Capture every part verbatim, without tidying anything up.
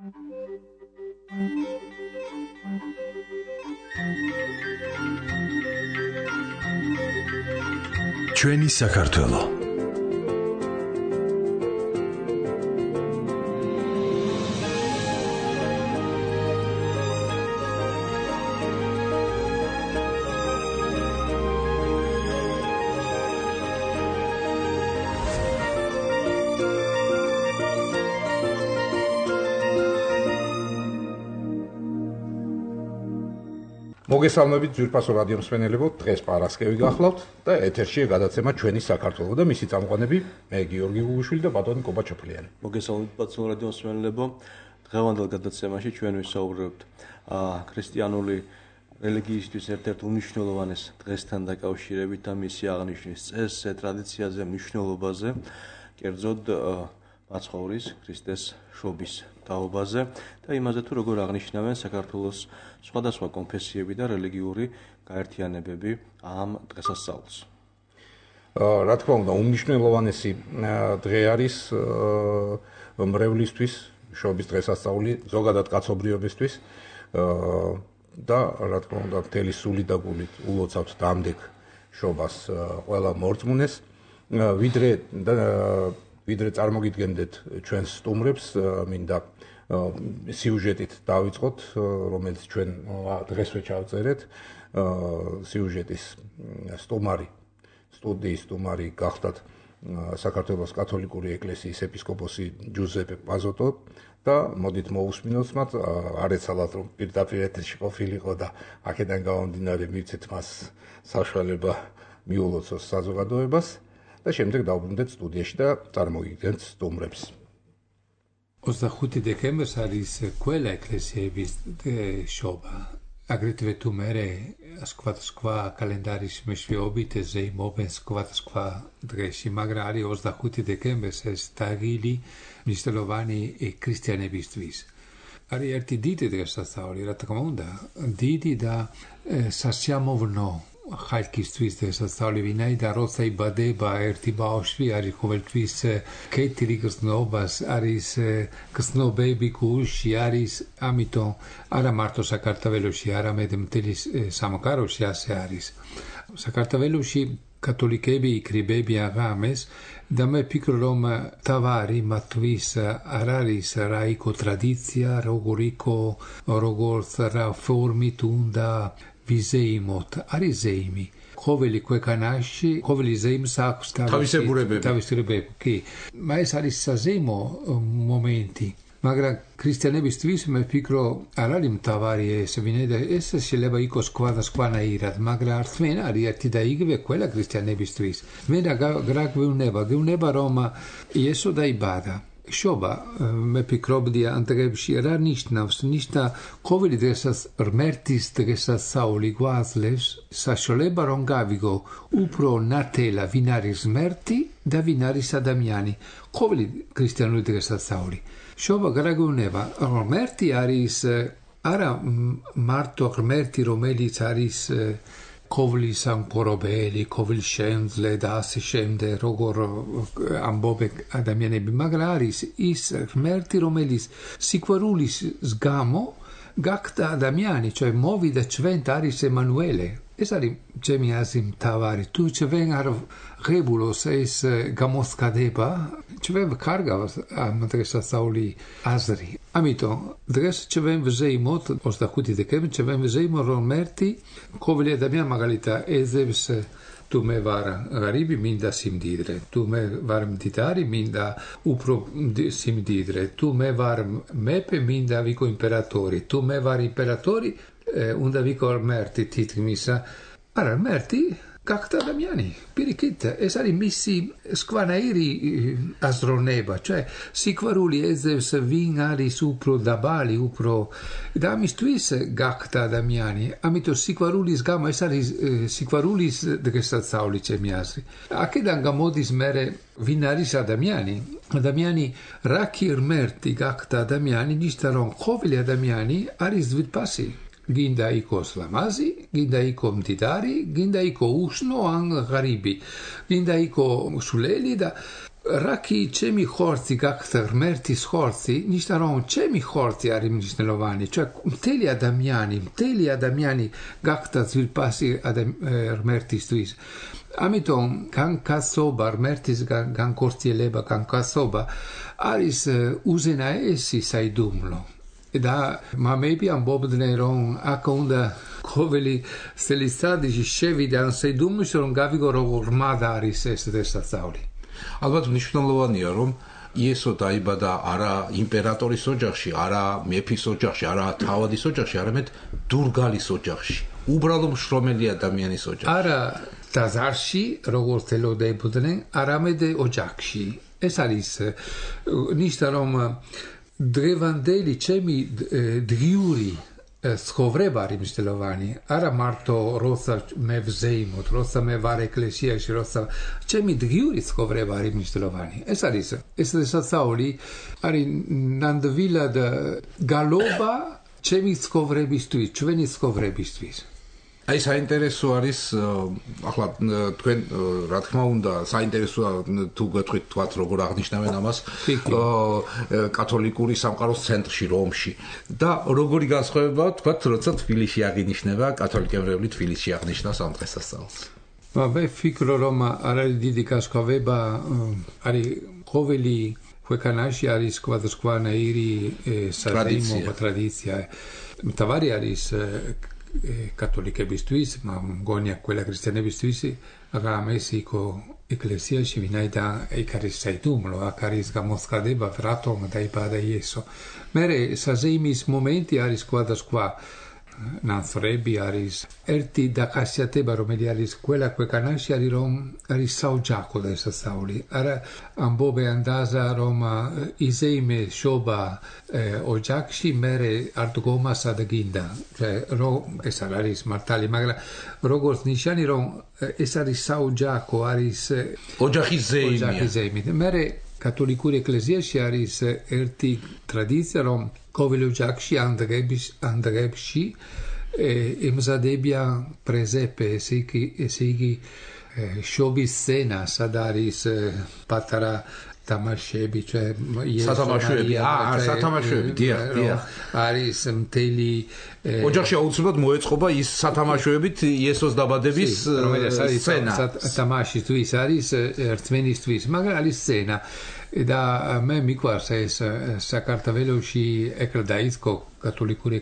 ჩვენი საქართველო. მოგესალმებით ძვირფასო რადიო მსმენელებო, დღეს პარასკევი გახლავთ და ეთერშია გადაცემა ჩვენი საქართველო და მისი წამყვანები მე გიორგი გუგუშვილი და ბატონი კობა ჩოფლიანი. მოგესალმებით ბატონო რადიო მსმენელებო, დღევანდელ გადაცემაში ჩვენ ვისაუბრებთ ქრისტიანული რელიგიისთვის ერთ-ერთ უმნიშვნელოვანეს დღესთან დაკავშირებით და მისი აღნიშვნის წესზე, ტრადიციაზე, მნიშვნელობაზე, კერძოდ მაცხოვრის ქრისტეს შობის თაობაზე და იმაზე თუ როგორ აღნიშნავენ საქართველოს სხვადასხვა კონფესიები და რელიგიური გაერთიანებები ამ დღესასწაულს. რა თქმა უნდა, უმნიშვნელოვანესი დღე არის მრევლისთვის შობის დღესასწაული, ზოგადად კაცობრიობისთვის და რა თქმა უნდა, მთელი სული და გულით ულოცავთ დამდეგ შობას ყველა მორწმუნეს, ვიდრე ვიდრე წარმოგიდგენდეთ ჩვენს სტუმრებს, მინდა სიუჟეტით დავიწყოთ, რომელიც ჩვენ დღესვე ჩავწერეთ. სიუჟეტის სტუმარი, სტუდიის სტუმარი გახდათ საქართველოს კათოლიკური ეკლესიის ეპისკოპოსი ჯუზეპე პაზოტო და მოდით მოусმინოთ მათ, არ ეცალათ რომ პირდაპირ ეთერში ყოფილიყო და აქედან გამომდინარე მივცეთ მას საშუალება მიულოცოს საზოგადოებას და შემდეგ დავბრუნდეთ სტუდიაში და წარმოგიდგენთ სტუმრებს. ოცდახუთი დეკემბერს არის ყველა ეკლესიების შობა. აგრეთვე თუ მერე სხვადასხვა კალენდარის მეშვეობით ზეიმობენ სხვადასხვა დღეში, მაგრამ არის ოცდახუთი დეკემბერს ეს ტაგილი მნიშვნელოვანი ქრისტიანებისთვის. არის ერთი დიდი დღესასწაული, რა თქმა უნდა, დიდი და სასიამოვნო ხალხისთვის დღესასწაული, ვინაიდან როცა იბადება ერთი ბავშვი, არის ყოველთვის კეთილი გრძნობას, არის გრძნობები გულში, არის ამიტომ არა მარტო საქართველოში, არამედ მთელი სამყაროში ასე არის. საქართველოში კათოლიკები იკრიბებიან ღამეს და მე ვფიქრობ, რომ თავარი მათთვის არ არის რა იქო ტრადიცია, როგორ იქო, როგორც რა ფორმით უნდა ვიზეიმოთ, არის ზეიმი. ყოველი ქვეყანაში, ყოველი ზეიმს აქვს თავისებურებები. თავისებურებები, კი. ეს არის საზეიმო მომენტი. მაგრამ ქრისტიანებისთვის მე ვფიქრობ, არ არის მთავარი ეს, ვინაიდან ეს შეიძლება იყოს სხვადასხვანაირად, მაგრამ რთმენ არის ერთი და იგივე ყველა ქრისტიანებისთვის. მე რა გვეუბნება, გვეუბნება რომ იესო დაიბადა. შობა, მე ვფიქრობდი ამ დღეებში რა ნიშნავს, ნიშნა ყოველი დღესაც ღმერთის დღესასწაული გვაძლევს საშუალება რომ გავიგო უფრო ნათელა ვინ არის ღმერთი და ვინ არის ადამიანი. ყოველი ქრისტიანული დღესასწაული. შობა გარაგუნება, ღმერთი არის არა მარტო ღმერთი, რომელიც არის ყოვლის ამპორობელი, ყოვლის შემძლე და ასე შემდეგ, როგორ ამბობენ ადამიანები, მაგრამ არის ის ღმერთი, რომელიც სიყვარულის გამო გახდა ადამიანი, ჩვენ მოვიდა ჩვენ არის ემანუელე. ეს არის ჩემი აზრი მთავარი. თუ ჩვენ არ ღებულოს ეს გამოსკადება, ჩვენ კარგავს ამ დღესასწაული აზრი. ამიტომ დღეს ჩვენ ვზეიმოთ ოცდახუთი დეკემბერი, ჩვენ ვზეიმოთ რომ ღმერთი ყოველი ადამიანი მაგალითად ეძებს თუ მე ვარ ღარიბი, მინდა სიმდიდრე, თუ მე ვარ მდიდარი, მინდა უფრო სიმდიდრე, თუ მე ვარ მეფე, მინდა ვიქო იმპერატორი, თუ მე ვარ იმპერატორი, უნდა ვიქო ღმერთი თითქმის. არა, ღმერთი გახდა ადამიანი. პირიქით, ეს არის მისი სხვანაირი აზროვნება, ჩვენ სიყვარული ეძებს ვინ არის უფრო დაბალი, უფრო და ამისთვის გახდა ადამიანი. ამიტომ სიყვარულის გამო ეს არის სიყვარულის დღესასწაული ჩემი აზრი. აქედან გამოდის მერე ვინ არის ადამიანი. ადამიანი რა კი ღმერთი გახდა ადამიანი, ნიშნა რომ ყოველი ადამიანი არის ძვირფასი. გინდა იყოს ლამაზი, გინდა იყო მდიდარი, გინდა იყო უშნო ან ღარიბი, გინდა იყო სულელი და რაკი ჩემი ხორცი გახდა ღმერთის ხორცი, ნიშნა რომ ჩემი ხორცი არის მნიშვნელოვანი, ჩვენ მთელი ადამიანი, მთელი ადამიანი გახდა ძვირფასი ღმერთისთვის. ამიტომ განკაცობა, ღმერთის განქორწილება, განკაცობა არის უზენაესი საიდუმლო. და მამები ამბობდნენ რომ აქ უნდა ყოველი წელიწადი შევიდა საიდუმლოში რომ გავიგო როგორ მად არის ეს დღესასწაული. ალბათ მნიშვნელოვანია რომ იესო დაიბადა არა იმპერატორის ოჯახში, არა მეფის ოჯახში, არა თავადის ოჯახში, არამედ დურგალის ოჯახში. უბრალო მშრომელი ადამიანის ოჯახში. არა ტაძარში, როგორც ელოდებოდნენ, არამედ ოჯახში. ეს არის ნიშნა რომ დღევანდელი ჩემი დღიური ცხოვრება არის მნიშვნელოვანი. არა მარტო როცა მე ვზეიმოთ, როცა მე ვარ ეკლესიაში, როცა ჩემი დღიური ცხოვრება არის მნიშვნელოვანი. ეს არის ეს დღესასწაული არის ნამდვილად გალობა ჩემი ცხოვრებისთვის, ჩვენი ცხოვრებისთვის. აი საინტერესო არის ახლა თქვენ რა თქმა უნდა საინტერესოა თუ გეტყვით თქვათ როგორ აღნიშნავენ ამას კათოლიკური სამყაროს ცენტრში რომში და როგორი განსხვავება თქვათ როცა თბილისში აღინიშნება კათოლიკებრები თბილისში აღნიშნავს ამ დღესასწაულს. მე ვფიქრობ რომ არ არის დიდი განსხვავება არის ყოველი ქვეყანაში არის სხვადასხვანაირი საზეიმო ტრადიცია. მთავარი არის კათოლიკებისთვის, მგონია ყველა ქრისტიანებისთვის, მაგრამ ეს იქო ეკლესიაში ვინაიდან იქ არის საიდუმლო, აქ არის გამოსყიდება რატომ დაიბადა იესო. მერე საზეიმის მომენტი არის სხვადასხვა ნაცრები არის ერთი დახასიათება რომელი არის ყველა ქვეყანაში არის რომ არის საოჯახო დღესასწაული. არა ამბობენ დაზა რომ იზეიმე შობა ოჯახში მერე არ დგომა სადაგინდა. რომ ეს არის მართალი, მაგრამ როგორც ნიშანი რომ ეს არის საოჯახო არის ოჯახის ზეიმი. მერე კათოლიკური ეკლესიაში არის ერთი ტრადიცია რომ ყოველ ოჯახში ანდრებში ემზადებიან პრეზეპე, ესე იგი შობის სცენა, სად არის პატარა თამაშები, სათამაშოები, აა, სათამაშოები, დიახ, დიახ. არის მთელი ოჯახში აუცილებლად მოეწყობა ის სათამაშოებით იესოს დაბადების სცენა. თამაშისთვის არის ერთმანისთვის, მაგრამ არის სცენა. და მე მიყვარს ეს საქართველოში ეკრა დაიწყო კათოლიკური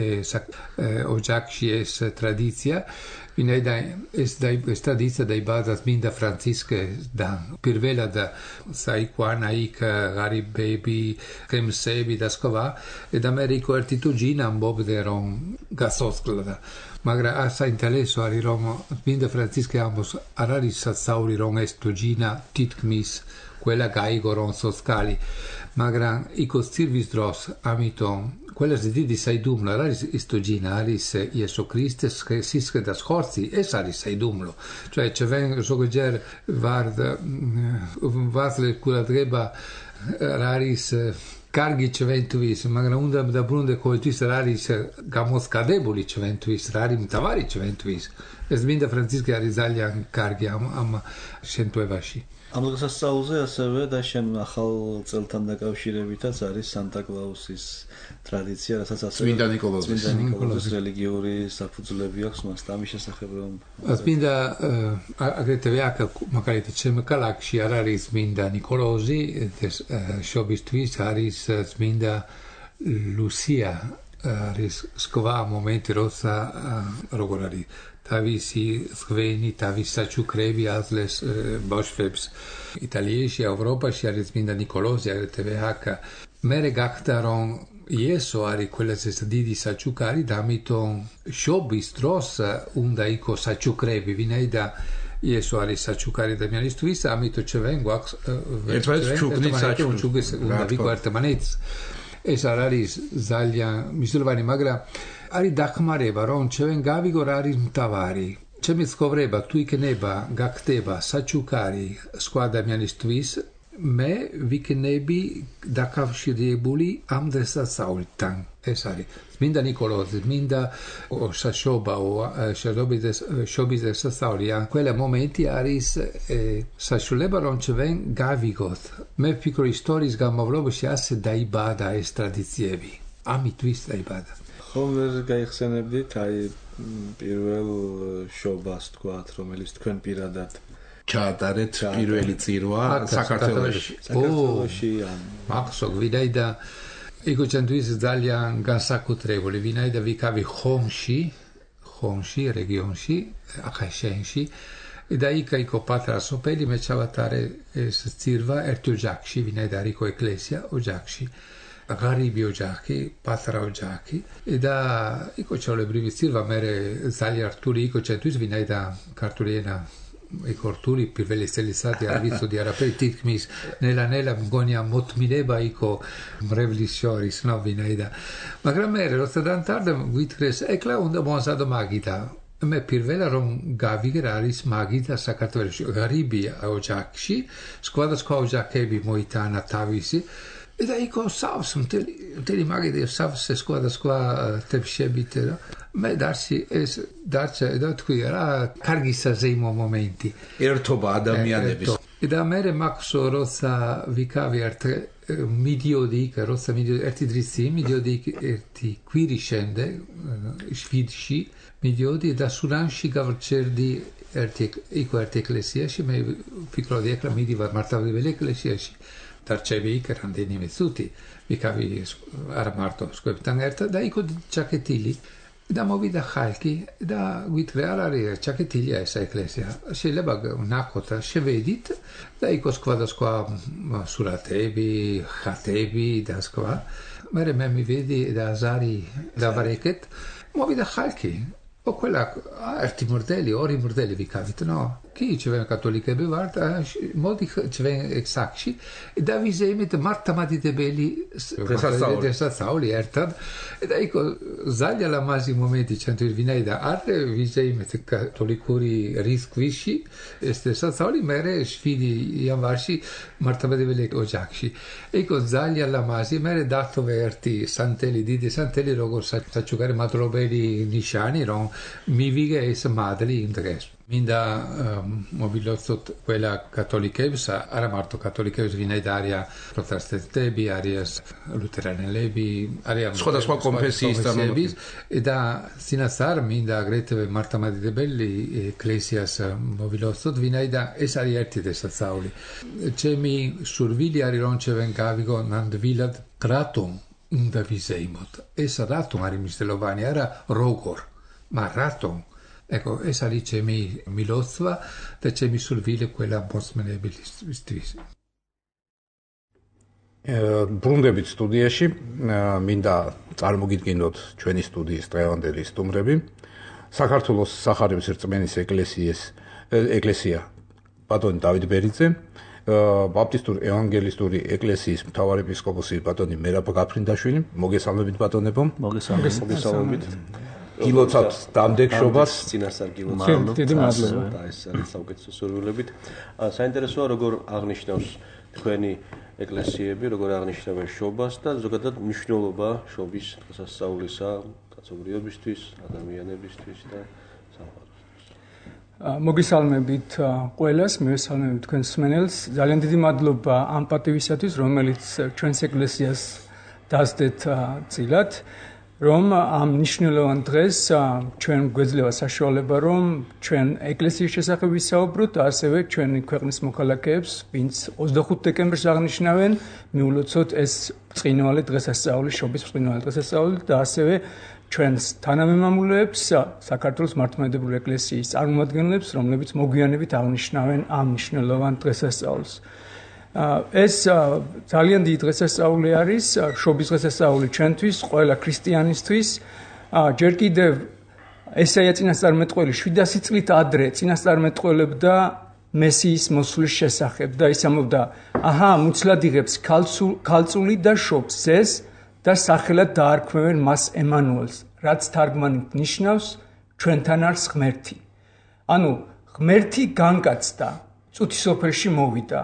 ოჯახში ეს ტრადიცია. ვინაიდან ეს ტრადიცია დაიბადა წმინდა ფრანცისკოსთან. პირველად საიყვანა იქ ღარიბები, კრემსები და სხვა. და მე რიკო ერთი თუჯინა ამბობდა რომ გასოსკლდა. მაგრამ საინტერესო არის რომ წმინდა ფრანცისკე ამბობს არ არის სასწაული რომ ეს თუჯინა თითქმის quella გაიგო რომ სოსკალი. მაგრამ იქოს ცირვის დროს ამიტომ ყველაზე დიდი საიდუმლო არის ის თუჯინა არის იესო ქრისტეს სისხლის ხორცი. ეს არის საიდუმლო. ჩვენ ჩვენ ზოგჯერ ვარდ ვასლე კულადრება არის კარგი ჩვენთვის, მაგრამ უნდა დაბრუნდე ყოველთვის არის გამოსკადებული ჩვენთვის, არის მთავარი ჩვენთვის. ეს მინდა ფრანცისკე არის ძალიან კარგი ამ შემთხვევაში. ამ დღესასწაულზე ასევე და შენ ახალ წელთან დაკავშირებითაც არის სანტა კლაუსის ტრადიცია, რასაც ასევე წმინდა ნიკოლოზის წმინდა ნიკოლოზის რელიგიური საფუძვლები აქვს მას და ამის შესახებ რომ წმინდა აგრეთვე აქ მაგალითად ჩემ ქალაქში არ არის წმინდა ნიკოლოზი, ეს შობისთვის არის წმინდა ლუსია არის სხვა მომენტი როცა როგორ არის თავისი ზღვენი, თავისი საჩუქრები აძლევს ბავშვებს. იტალიაში, ევროპაში არის წმინდა ნიკოლოზი, აგრეთვე აქ. მერე გახდა რომ იესო არის ყველაზე დიდი საჩუქარი და ამიტომ შობის დროს უნდა იყოს საჩუქრები, ვინაიდან იესო არის საჩუქარი ადამიანისთვის, ამიტომ ჩვენ გვაქვს ერთმანეთს ჩუქნის საჩუქრი უნდა ვიყვართ ერთმანეთს. ეს არ არის ძალიან მნიშვნელოვანი, მაგრამ არის დახმარება რომ ჩვენ გავიგო რა არის მთავარი. ჩემი ცხოვრება თუ იქნება გახდება საჩუქარი სხვა ადამიანისთვის, მე ვიქნები დაკავშირებული ამ დღესასწაულთან. ეს არის წმინდა ნიკოლოზი, წმინდა საშობაო, შობის დღესასწაული. ყველა მომენტი არის საშუალება, რომ ჩვენ გავიგოთ. მე ვფიქრობ, ისტორიის განმავლობაში ასე დაიბადა ეს ტრადიციები. ამისთვის დაიბადა. ხომ ვერ გაიხსენებდით აი პირველ შობას თქვათ, რომელიც თქვენ პირადად ჩაატარეთ პირველი წირვა საქართველოში. საქართველოში მახსოვ ვინაიდან იქ ჩვენთვის ძალიან განსაკუთრებული, ვინაიდან ვიქავი ხომში, ხომში რეგიონში, ახაშენში და იქ იყო პატარა სოფელი, მე ჩავატარე ეს წირვა ერთ ოჯახში, ვინაიდან არის ეკლესია ოჯახში. ღარიბი ოჯახი, პატარა ოჯახი და იქ ჩაოლებრივი წირვა, მე ძალიან რთული იყო ჩვენთვის, ვინაიდან ქართული ენა იქ რთული პირველი წელიწადი არ ვიცოდი არაფერი, თითქმის ნელა-ნელა მგონია მოთმინება იყო მრევლის შორის, ნო ვინაიდან. მაგრამ მე როცა დამთავრდა, გვითხრეს, ეკლა უნდა მოასადო მაგიდა. მე პირველად რომ გავიგე რა არის მაგიდა საქართველოში, ღარიბი ოჯახში, სხვადასხვა ოჯახები მოიტანა თავისი. და იქ სავს მთელი მთელი მაგიდა სავს სხვადასხვა თებშებით და მე დარსი ეს დარჩა და თქვი რა კარგი საზეიმო მომენტი ერთობა ადამიანების და მე მახსოვ როცა ვიქავი ერთ მიდიოდი იქ როცა მიდიოდი ერთი დღის წინ მიდიოდი ერთი კვირის შემდეგ შვიდში მიდიოდი და სურანში გავრჩერდი ერთი იქ ერთი ეკლესიაში მე ვფიქრობდი ეხლა მიდივარ მართლმადიდებელი ეკლესიაში დარჩები იქ რამდენიმე წუთი ვიქავი არ მარტო სკოლებთან ერთად და იქ ჩაკეტილი და მოვიდა ხალხი და გვითხრე არ არის ჩაკეტილია ეს ეკლესია შეიძლება ნახოთ შევედით და იქ სხვადასხვა სურათები ხატები და სხვა მე მე მივედი და ზარი დავარეკეთ მოვიდა ხალხი ყველა ერთი მორდელი ორი მორდელი ვიქავით ნო კი ჩვენ კათოლიკები ვართ მოდი ჩვენ ექსაკში და ვიზეიმით მართლმადიდებელი დღესასწაული ერთად და იქ ძალიან ლამაზი მომენტი ჩვენთვის ვინაიდან არ ვიზეიმით კათოლიკური რისკვიში ეს დღესასწაული მე შვიდი იანვარში მართლმადიდებელი ოჯახში იქ ძალიან ლამაზი მე დათოვე ერთი სანტელი დიდი სანტელი როგორც საჩუქარი მადლობელი ნიშანი რომ მივიგე ეს მადლი იმ დღეს მინდა მობილოცოთ ყველა კათოლიკებს, არა მარტო კათოლიკებს, ვინაიდან არიან პროტესტანტები, არიან ლუთერანელები, არიან სხვადასხვა კონფესიის წარმომადგენლები და სინასარ მინდა აგრეთვე მართლმადიდებელი ეკლესიას მობილოცოთ, ვინაიდან ეს არის ერთი დღესასწაული. ჩემი სურვილი არის რომ ჩვენ გავიგო ნამდვილად რატომ უნდა ვიზეიმოთ. ეს რატომ არის მნიშვნელოვანი, არა როგორ, მაგრამ რატომ ecco, ეს არის ჩემი მილოცვა და ჩემი სურვილი ყველა მოსმენებელისთვის. ბრუნდებით სტუდიაში, მინდა წარმოგიდგინოთ ჩვენი სტუდიის დღევანდელი სტუმრები. საქართველოს სახარების რწმენის ეკლესიის ეკლესია ბატონი დავით ბერიძე, ბაპტისტური ევანგელისტური ეკლესიის მთავარი ეპისკოპოსი ბატონი მერაბ გაფრინდაშვილი, მოგესალმებით ბატონებო. მოგესალმებით. გილოცავთ დამდეგშობას წინასწარ გილოცავთ დიდი მადლობა და ეს არის საუკეთესო სურვილებით. საინტერესოა როგორ აღნიშნავს თქვენი ეკლესიები, როგორ აღნიშნავენ შობას და ზოგადად მნიშვნელობა შობის დღესასწაულისა კაცობრიობისთვის, ადამიანებისთვის და სამყაროსთვის. მოგესალმებით ყველას, მივესალმებით თქვენს მსმენელს. ძალიან დიდი მადლობა ამ პატივისათვის, რომელიც ჩვენს ეკლესიას დასდეთ წილად. რომ ამ მნიშვნელოვან დღეს ჩვენ გვეძლევა საშუალება რომ ჩვენ ეკლესიის შესახებ ვისაუბროთ და ასევე ჩვენი ქვეყნის მოქალაქეებს, ვინც ოცდახუთ დეკემბერს აღნიშნავენ, მიულოცოთ ეს ბრწყინვალე დღესასწაული, შობის ბრწყინვალე დღესასწაული და ასევე ჩვენს თანამემამულეებს, საქართველოს მართლმადიდებელი ეკლესიის წარმომადგენლებს, რომლებიც მოგვიანებით აღნიშნავენ ამ მნიშვნელოვან დღესასწაულს. ეს ძალიან დიდი დღესასწაული არის, შობის დღესასწაული ჩვენთვის, ყველა ქრისტიანისთვის. ჯერ კიდევ ესაია წინასწარმეტყველი შვიდასი წლით ადრე წინასწარმეტყველებდა მესიის მოსვლის შესახებ და ისამობდა, აჰა, მუცლად იღებს ქალწული და შობს ეს და სახელად დაარქმევენ მას ემანუელს, რაც თარგმანით ნიშნავს ჩვენთან არის ღმერთი. ანუ ღმერთი განკაცდა, წუთის სოფელში მოვიდა.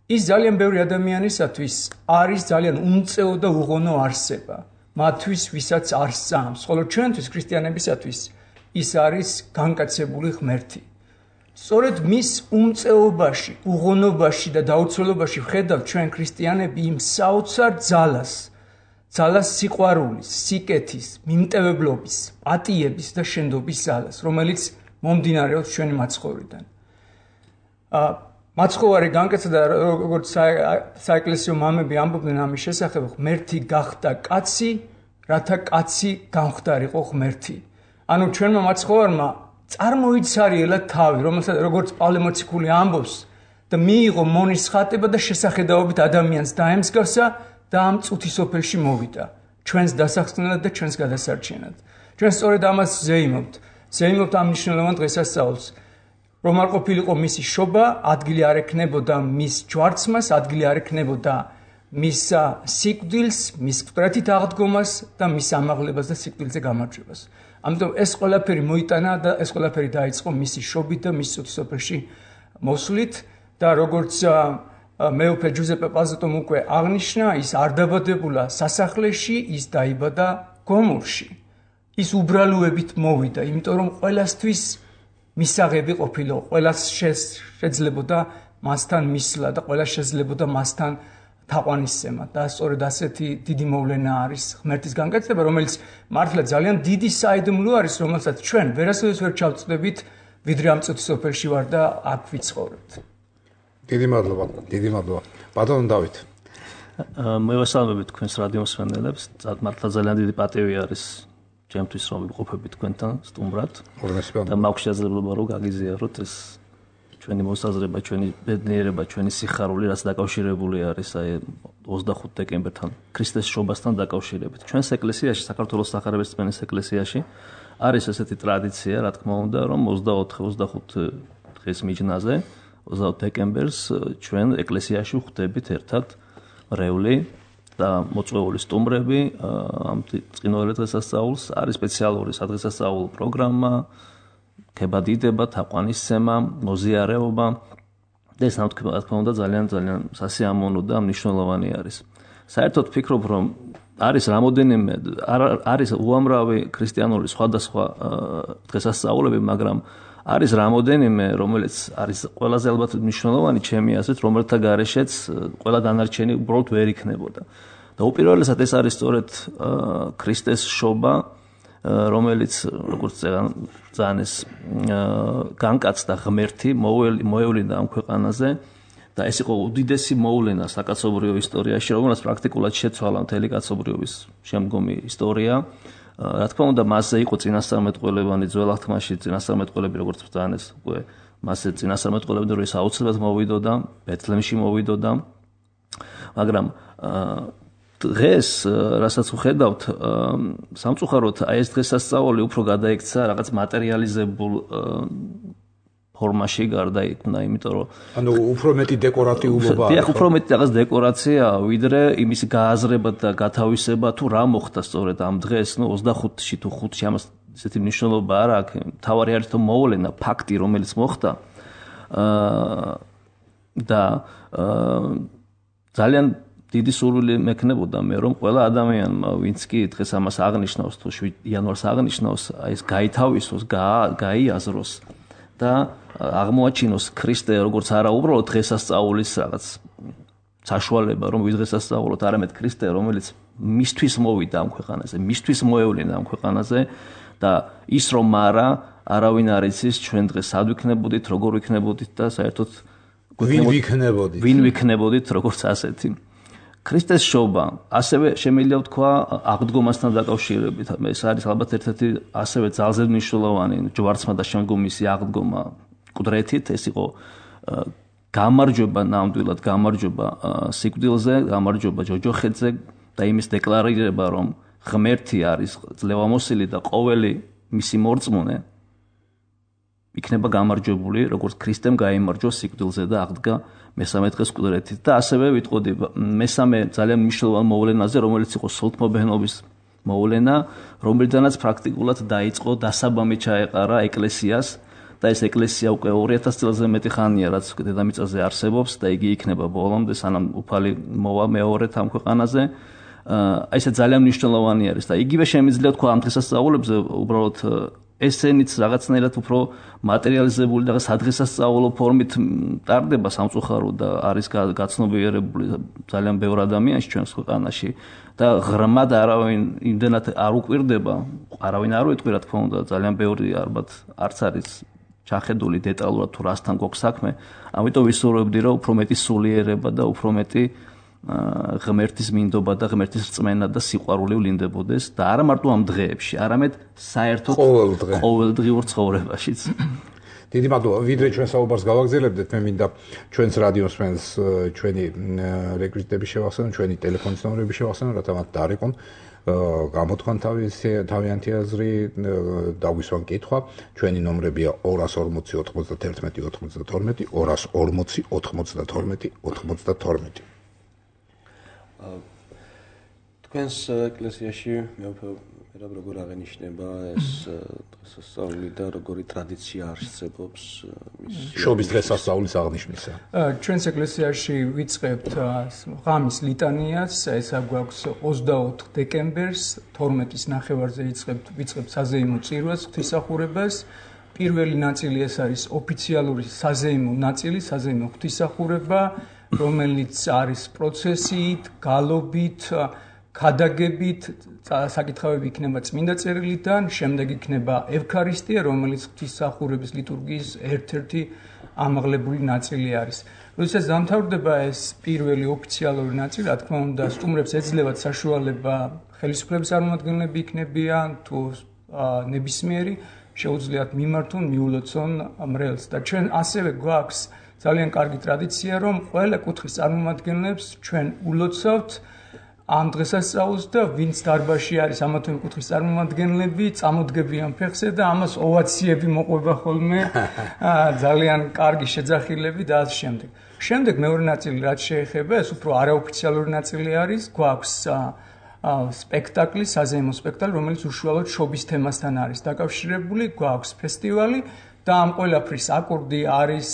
ის ძალიან ბევრი ადამიანისათვის არის ძალიან უმწეო და უღონო არსება. მათთვის, ვისაც არ სწამს, ხოლო ჩვენთვის ქრისტიანებისათვის ის არის განკაცებული ღმერთი. სწორედ მის უმწეობაში, უღონობაში და დაუცველობაში ვხედავთ ჩვენ ქრისტიანები იმ საოცარ ძალას, ძალას სიყვარულის, სიკეთის, მიმტევებლობის, პატიების და შენდობის ძალას, რომელიც მომდინარეობს ჩვენი მაცხოვრიდან. მაცხოვარი განკეცა და როგორც საეკლესიო მამები ამბობდნენ ამის შესახებ, ღმერთი გახდა კაცი, რათა კაცი გამხდარიყო ღმერთი. ანუ ჩვენმა მაცხოვარმა წარმოიცარიელა თავი, რომელსაც როგორც პავლე მოციქული ამბობს და მიიღო მონის ხატება და შესახედაობით ადამიანს დაემსგავსა და ამ წუთის სოფელში მოვიდა ჩვენს დასახსნელად და ჩვენს გადასარჩენად. ჩვენ სწორედ ამას ზეიმობთ. ზეიმობთ ამ მნიშვნელოვან დღესასწაულს. რომ არ ყოფილიყო მისი შობა, ადგილი არ ექნებოდა მის ჯვარცმას, ადგილი არ ექნებოდა მის სიკვდილს, მის მკვდრეთით აღდგომას და მის ამაღლებას და სიკვდილზე გამარჯვებას. ამიტომ ეს ყველაფერი მოიტანა და ეს ყველაფერი დაიწყო მისი შობით და მის წუთის სოფელში მოსვლით და როგორც მეუფე ჯუზეპე პაზეტომ უკვე აღნიშნა, ის არ დაბადებულა სასახლეში, ის დაიბადა გომურში. ის უბრალოებით მოვიდა, იმიტომ რომ ყველასთვის მისაღები ყოფილო, ყველას შეძლებოდა მასთან მისვლა და ყველას შეძლებოდა მასთან თაყვანისცემა და სწორედ ასეთი დიდი მოვლენა არის ღმერთის განკაცება, რომელიც მართლა ძალიან დიდი საიდუმლო არის, რომელსაც ჩვენ ვერასოდეს ვერ ჩავწდებით, ვიდრე ამ წუთის სოფელში ვარ და აქ ვიცხოვრობთ. დიდი მადლობა, დიდი მადლობა. ბატონო დავით. მოვესალმებით თქვენს რადიო მსმენელებს. მართლა ძალიან დიდი პატივი არის ჩემთვის რომ ვიყოფები თქვენთან სტუმრად. და მაქვს შესაძლებლობა რომ გაგიზიაროთ ეს ჩვენი მოსაზრება, ჩვენი ბედნიერება, ჩვენი სიხარული, რაც დაკავშირებული არის აი ოცდახუთ დეკემბერთან, ქრისტეს შობასთან დაკავშირებით. ჩვენს ეკლესიაში, საქართველოს სახარების რწმენის ეკლესიაში არის ესეთი ტრადიცია, რა თქმა უნდა, რომ ოცდაოთხ ოცდახუთ დღეს მიჯნაზე, ოცდაოთხ დეკემბერს ჩვენ ეკლესიაში ვხვდებით ერთად მრევლი და მოწვეული სტუმრები ამ წინოელ დღესასწაულს. არის სპეციალური სადღესასწაულო პროგრამა, ქებადიდება, თაყვანისცემა, მოზიარეობა და ეს რა თქმა უნდა ძალიან ძალიან სასიამოვნო და მნიშვნელოვანი არის. საერთოდ ვფიქრობ, რომ არის რამოდენიმე არის უამრავი ქრისტიანული სხვადასხვა დღესასწაულები, მაგრამ არის რამოდენიმე, რომელიც არის ყველაზე ალბათ მნიშვნელოვანი ჩემი აზრით, რომელთა გარეშეც ყველა დანარჩენი უბრალოდ ვერ იქნებოდა. და უპირველესად ეს არის სწორედ ქრისტეს შობა, რომელიც როგორც ძანეს განკაცდა ღმერთი, მოევლინა ამ ქვეყანაზე და ეს იყო უდიდესი მოვლენა საკაცობრიო ისტორიაში, რომელიც პრაქტიკულად შეცვალა მთელი კაცობრიობის შემდგომი ისტორია. რა თქმა უნდა, მასზე იყო წინასწარმეტყველებანი ძველ აღთქმაში, წინასწარმეტყველები როგორც ძანეს უკვე მასზე წინასწარმეტყველებდნენ, რომ ეს აუცილებლად მოვიდოდა, ბეთლემში მოვიდოდა. მაგრამ დღეს, რასაც ვხედავთ, სამწუხაროდ აი ეს დღესასწაული უფრო გადაიქცა რაღაც მატერიალიზებულ ფორმაში გარდა იქნა, იმიტომ რომ ანუ უფრო მეტი დეკორატიულობა არის. უფრო მეტი რაღაც დეკორაცია, ვიდრე იმის გააზრება და გათავისება თუ რა მოხდა სწორედ ამ დღეს, ნუ ოცდახუთში თუ ხუთში ამას ესეთი მნიშვნელობა არ აქვს. თავარი არის თუ მოვლენა, ფაქტი, რომელიც მოხდა. აა და ძალიან დიდი სურვილი მექნებოდა მე რომ ყველა ადამიანმა ვინც კი დღეს ამას აღნიშნავს თუ შვიდ იანვარს აღნიშნავს აი ეს გაითავისოს, გაიაზროს და აღმოაჩინოს ქრისტე როგორც არა უბრალოდ დღესასწაულის რაღაც საშუალება რომ ვიდღესასწაულოთ, არამედ ქრისტე რომელიც მისთვის მოვიდა ამ ქვეყანაზე, მისთვის მოევლინა ამ ქვეყანაზე და ის რომ არა არავინ არ იცის ჩვენ დღეს სად ვიქნებოდით, როგორ ვიქნებოდით და საერთოდ ვინ ვიქნებოდით ვინ ვიქნებოდით როგორც ასეთი. ქრისტეს შობა ასევე შემიძლია ვთქვა აღდგომასთან დაკავშირებით. ეს არის ალბათ ერთ-ერთი ასევე ძალზე მნიშვნელოვანი ჯვარცმა და შემდგომ მისი აღდგომა მკვდრეთით. ეს იყო გამარჯვება ნამდვილად, გამარჯვება სიკვდილზე, გამარჯვება ჯოჯოხეთზე და იმის დეკლარირება, რომ ღმერთი არის ძლევამოსილი და ყოველი მისი მორწმუნე იქნება გამარჯვებული, როგორც ქრისტემ გაიმარჯვა სიკვდილზე და აღდგა მესამე დღეს მკვდრეთით. და ასევე ვიტყოდი მესამე ძალიან მნიშვნელოვან მოვლენაზე, რომელიც იყო სულთმობენობის მოვლენა, რომელიდანაც პრაქტიკულად დაიწყო დასაბამი ჩაეყარა ეკლესიას და ეს ეკლესია უკვე ორი ათას წელზე მეტი ხანია, რაც დედამიწაზე არსებობს და იგი იქნება ბოლომდე, სანამ უფალი მოვა მეორედ ამ ქვეყანაზე. აი ეს ძალიან მნიშვნელოვანი არის და იგივე შემიძლია თქვა ამ დღესასწაულებზე უბრალოდ ესენიც რაღაცნაირად უფრო მატერიალიზებული და სადღესასწაულო ფორმით ტარდება სამწუხაროდ და არის გაცნობიერებული ძალიან ბევრ ადამიანში ჩვენს ქვეყანაში და ღრმად არავინ იმდენად არ უკვირდება, არავინ არ უიტყვი რა თქმა უნდა, ძალიან ბევრი ალბათ არც არის ჩახედული დეტალურად თუ რასთან გვაქვს საქმე, ამიტომ ვისურვებდი რომ უფრო მეტი სულიერება და უფრო მეტი ღმერთის მინდობა და ღმერთის რწმენა და სიყვარული ვლინდებოდეს და არა მარტო ამ დღეებში, არამედ საერთოდ ყოველდღიურ ცხოვრებაშიც. დიდი მადლობა. ვიდრე ჩვენ საუბარს გავაგრძელებდეთ, მე მინდა ჩვენს რადიოსმენს ჩვენი რეკვიზიტები შევახსენოთ, ჩვენი ტელეფონის ნომრები შევახსენოთ, რათა მათ დაარეკონ, გამოთქვან თავიანთი აზრი, დაგვისვან კითხვა. ჩვენი ნომრებია ორას ორმოცი ოთხმოცდათერთმეტი ოთხმოცდათორმეტი, ორას ორმოცი ოთხმოცდათორმეტი ოთხმოცდათორმეტი. თქვენს ეკლესიაში მეფერად როგორ აღენიშნება ეს დღესასწაული და როგორი ტრადიცია არსებობს მის შობის დღესასწაულის აღნიშვნისა? ჩვენს ეკლესიაში ვიწყებთ ღამის ლიტანიას, ეს გვაქვს ოცდაოთხ დეკემბერს, თორმეტის ნახევარზე ვიწყებთ ვიწყებთ საზეიმო წირვას, ღვთისმსახურებას. პირველი ნაწილი ეს არის ოფიციალური საზეიმო ნაწილი, საზეიმო ღვთისმსახურება, რომელიც არის პროცესიით, გალობით, ქადაგებით, საკითხავები იქნება წმინდა წერილიდან, შემდეგ იქნება ევქარისტია, რომელიც ღვთისმსახურების ლიტურგიის ერთ-ერთი ამაღლებული ნაწილი არის. როდესაც დამთავრდება ეს პირველი ოფიციალური ნაწილი, რა თქმა უნდა, სტუმრებს ეძლევათ საშუალება ხელისუფლების წარმომადგენლები იქნებიან თუ ნებისმიერი, შეუძლიათ მიმართონ, მიულოცონ მრევლს და ჩვენ ასევე გვაქვს ძალიან კარგი ტრადიცია, რომ ყველა კუთხის წარმომადგენლებს ჩვენ ულოცავთ ამ დღესასწაულს და ვინც დარბაზში არის ამა თუ იმ კუთხის წარმომადგენლები, წამოდგებიან ფეხზე და ამას ოვაციები მოყვება ხოლმე, ძალიან კარგი შეძახილები და ასე შემდეგ. შემდეგ მეორე ნაწილი რაც შეეხება, ეს უფრო არაოფიციალური ნაწილი არის, გვაქვს სპექტაკლი, საზეიმო სპექტაკლი, რომელიც უშუალოდ შობის თემასთან არის დაკავშირებული, გვაქვს ფესტივალი და ამ ყველაფრის აკორდი არის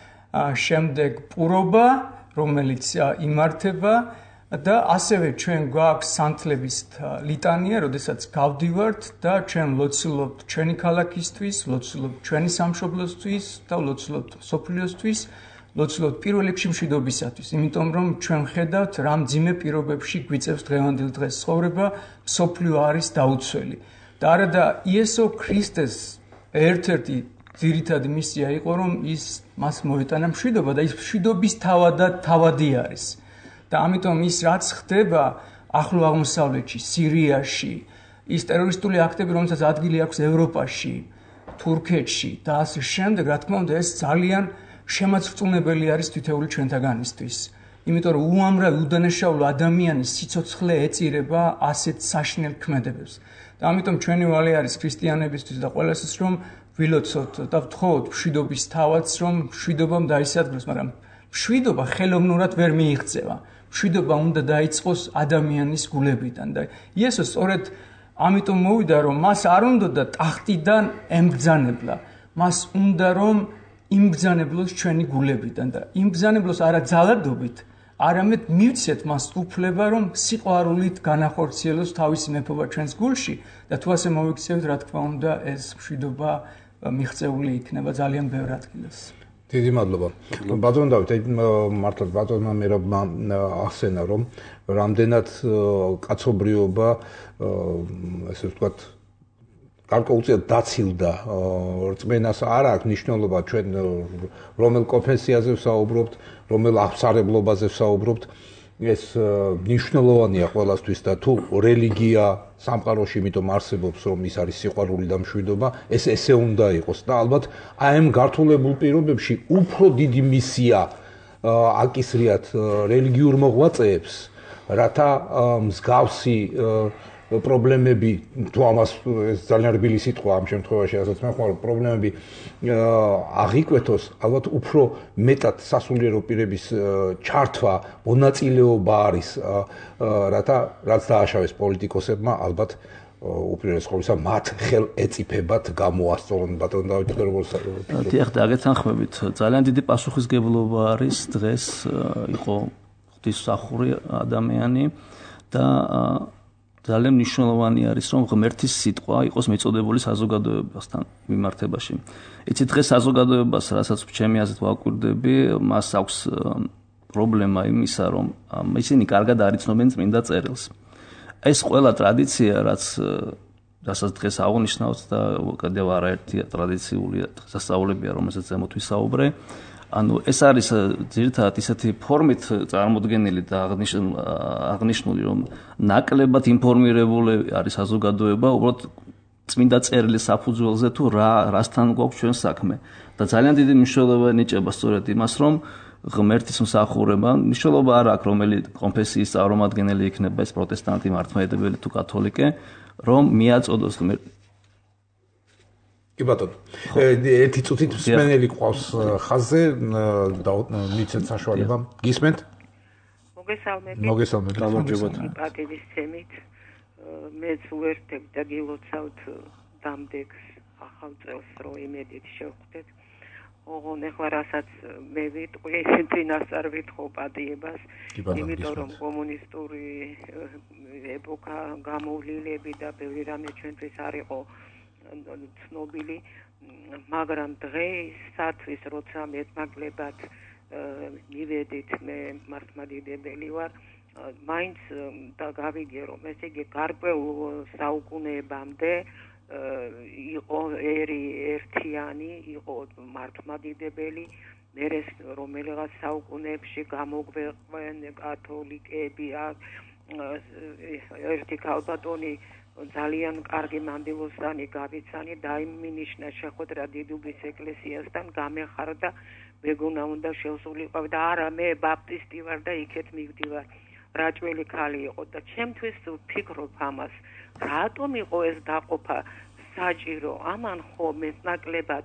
შემდეგ პურობა, რომელიც იმართება და ასევე ჩვენ გვაქვს სანთლების ლიტანია, როდესაც გავდივართ და ჩვენ ლოცულობთ ჩვენი ქალაქისთვის, ლოცულობთ ჩვენი სამშობლოსთვის და ლოცულობთ სოფლიოსთვის, ლოცულობთ პირველ რიგში მშვიდობისათვის, იმიტომ რომ ჩვენ ხედავთ რა მძიმე პირობებში გვიწევს დღევანდელ დღეს ცხოვრება, სოფლიო არის დაუცველი. და არადა იესო ქრისტეს ერთ-ერთი ძირითადი მისია იყო, რომ ის მას მოეტანა მშვიდობა და ის მშვიდობის თავადად თავადი არის. და ამიტომ ის რაც ხდება ახლო აღმოსავლეთში, სირიაში, ის ტერორისტული აქტები, რომელსაც ადგილი აქვს ევროპაში, თურქეთში და ასე შემდეგ, რა თქმა უნდა, ეს ძალიან შემაწვრთნებელი არის თითოეული ჩვენთაგანისთვის. იმიტომ რომ უამრავი უდანაშაულო ადამიანის სიცოცხლე ეწირება ასეთ საშინელ ქმედებებს. და ამიტომ ჩვენი ვალე არის ქრისტიანებისთვის და ყველასთვის, რომ ვილოცოთ და ვთხოვოთ მშვიდობის თავადს, რომ მშვიდობამ დაისადგუროს, მაგრამ მშვიდობა ხელოვნურად ვერ მიიღწევა. მშვიდობა უნდა დაიწყოს ადამიანის გულებიდან და იესო სწორედ ამიტომ მოვიდა, რომ მას არ უნდა ტახტიდან ემბრძანებლა, მას უნდა რომ იმბრძანებლოს ჩვენი გულებიდან და იმბრძანებლოს არა ძალადობით, არამედ მივცეთ მას უფლება, რომ სიყვარულით განახორციელოს თავისი მეფობა ჩვენს გულში და თუ ასე მოვიქცევთ, რა თქმა უნდა, ეს მშვიდობა მიღწეული იქნება ძალიან ბევრ ადგილას. დიდი მადლობა. ბატონ დავით, მართლა ბატონმა მერაბმა ახსენა, რომ რამდენად კაცობრიობა, ესე ვთქვათ, გარკვეულწილად დაცილდა რწმენას არ აქვს მნიშვნელობა ჩვენ რომელ კონფესიაზე ვსაუბრობთ, რომელ აღსარებლობაზე ვსაუბრობთ, ეს მნიშვნელოვანია ყველასთვის და თუ რელიგია სამყაროში იმიტომ არსებობს, რომ ის არის სიყვარული და მშვიდობა, ეს ესე უნდა იყოს და ალბათ აი ამ გართულებულ პირობებში უფრო დიდი მისია აკისრიათ რელიგიურ მოღვაწეებს, რათა მსგავსი პრობლემები, თუ ამას ძალიან რბილი სიტყვა ამ შემთხვევაში, რასაც მე ხარ, პრობლემები აღიკვეთოს, ალბათ უფრო მეტად სასულიერო პირების ჩართვა, მონაწილეობა არის, რათა რაც დააშავეს პოლიტიკოსებმა, ალბათ უპირველეს ყოვლისა მათ ხელ ეწიფებათ გამოასწორონ ბატონ დავით როგორ საუბრობთ. დიახ, დაგეთანხმებით. ძალიან დიდი პასუხისგებლობა არის დღეს იყო ღვთისმსახური ადამიანი და ძალიან მნიშვნელოვანი არის რომ ღმერთის სიტყვა იყოს მიწოდებული საზოგადოებასთან მიმართებაში. იცით დღეს საზოგადოებას, რასაც ჩემი აზრით ვაკვირდები, მას აქვს პრობლემა იმისა, რომ ისინი კარგად არ იცნობენ წმინდა წერილს. ეს ყველა ტრადიცია, რაც რასაც დღეს აღნიშნავთ და კიდევ არაერთი ტრადიციული სასწაულებია, რომელსაც ზემოთ ვისაუბრე, ანუ ეს არის ძირითადად ისეთი ფორმით წარმოდგენილი და აღნიშნული, რომ ნაკლებად ინფორმირებული არის საზოგადოება, უბრალოდ წმინდა წერილის საფუძველზე თუ რა რასთან გვაქვს ჩვენ საქმე. და ძალიან დიდი მნიშვნელობა ენიჭება სწორედ იმას, რომ ღმერთის მსახურება, მნიშვნელობა არ აქვს, რომელი კონფესიის წარმომადგენელი იქნება, ეს პროტესტანტი, მართლმადიდებელი თუ კათოლიკე, რომ მიაწოდოს ღმერთი. კი ბატონო. ერთი წუთით მსმენელი ყავს ხაზზე და მიცეთ საშუალება. გისმენთ? მოგესალმებით. მოგესალმებით. გამარჯობათ. პატივისცემით მეც უერთებ და გილოცავთ დამდეგს ახალ წელს რო იმედით შევხვდეთ. ოღონ ეხლა რასაც მე ვიტყვი, წინასწარ ვითხოვ პატიებას, იმიტომ რომ კომუნისტური ეპოქა გამოვლილები და ბევრი რამე ჩვენთვის არ იყო ცნობილი, მაგრამ დღეისათვის როცა მეტნაკლებად მივედით, მე მართლმადიდებელი ვარ, მაინც და გავიგე რომ ესე იგი გარკვეულ საუკუნეებამდე იყო ერი ერთიანი, იყო მართლმადიდებელი, მერე რომელიღაც საუკუნეებში გამოგვეყვნენ კათოლიკეები, ერთი ქალბატონი ძალიან კარგი მანდილოსანი გავიცანი, დაიმინიშნა შეხვედრა დიდუბის ეკლესიასთან, გამეხარდა, მეგონა უნდა შევსულიყავ და არა, მე ბაპტისტი ვარ და იქეთ მივდივარ. რაჭველი ქალი იყო და ჩემთვის ვფიქრობ ამას, რატომ იყო ეს დაყოფა საჭირო? ამან ხო მეტნაკლებად